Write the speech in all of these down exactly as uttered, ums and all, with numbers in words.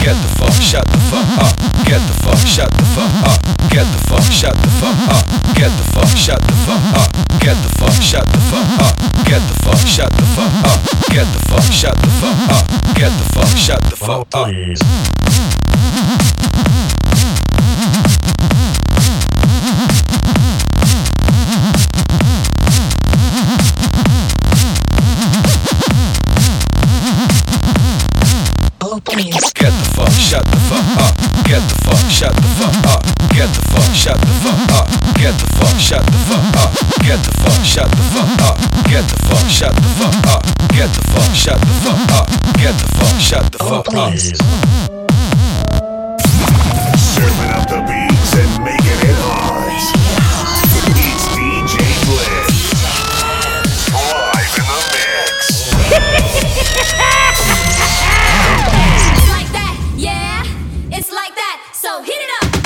Get the fuck, shut the fuck up. Get the fuck, shut the fuck up. Get the fuck, shut the fuck up. Get the fuck, shut the fuck up. Get the fuck, shut the fuck up. Get the fuck, shut the fuck up. Get the fuck, shut the fuck up. Get the fuck, shut the fuck up. Get the fuck, shut the fuck up. Get the fuck, shut the fuck up. Get the fuck, shut the fuck up. Get the fuck, shut the fuck up. Get the fuck, shut the fuck up. Get the fuck, shut the fuck up. Get the fuck, shut the fuck up. Get the fuck, shut the fuck up. Serving up the beats and making it hot. It's D J Blitz. Live in the mix. It's like that, so hit it up.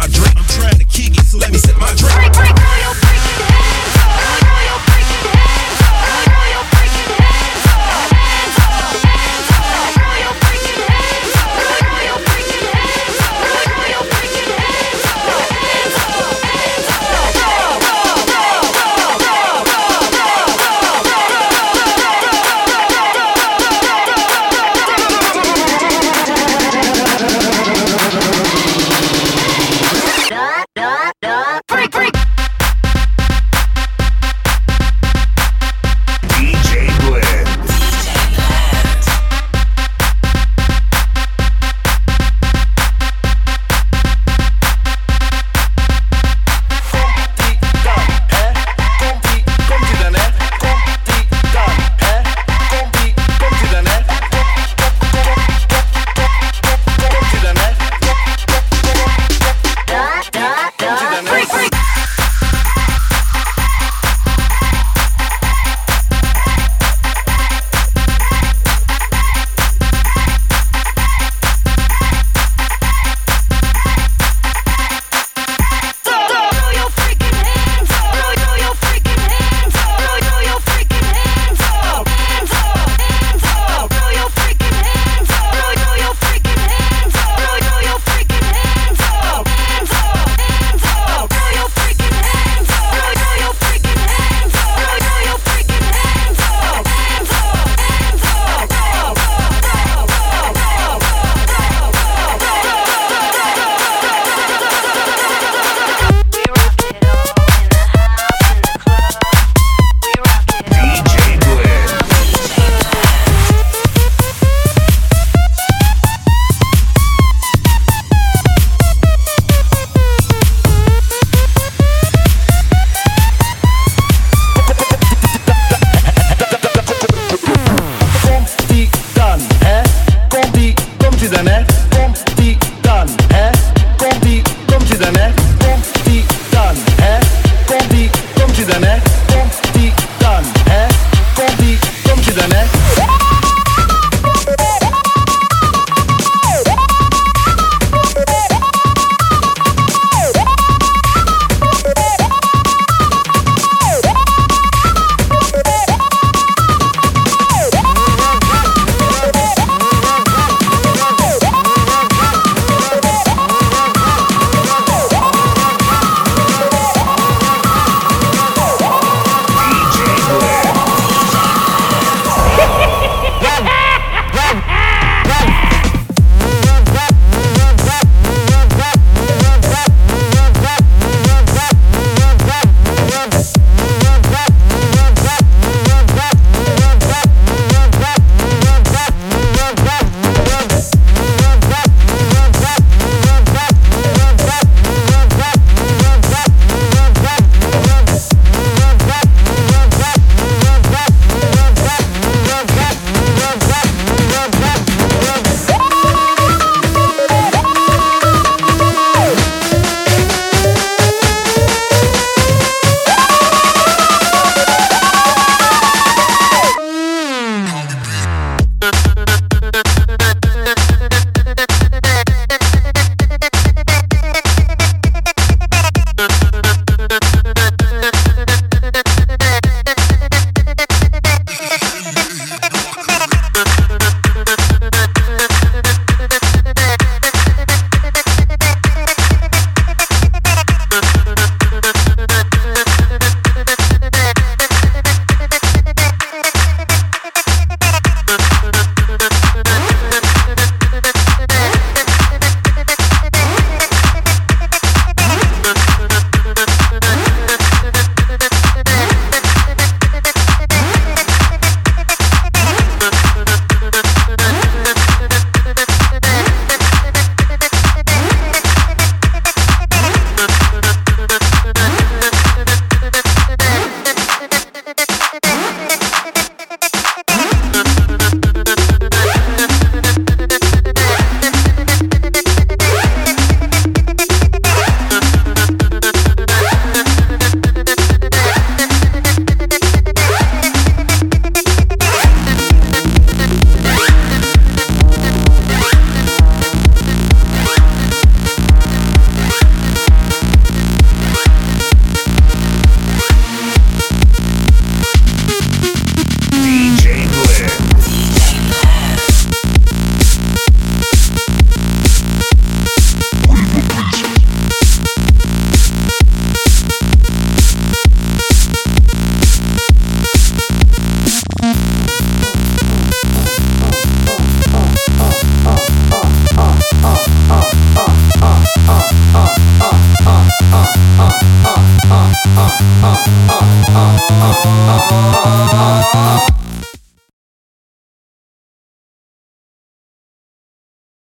my drink. I'm trying to kick it, so let me sip my drink. Break, break, throw your freaking hands up. Throw your freaking hands up. Throw your freaking hands up. Hands up, hands up. Throw your freaking hands up. Throw your freaking hands up. Throw your freaking hands up. Hands up, hands up. Da, da,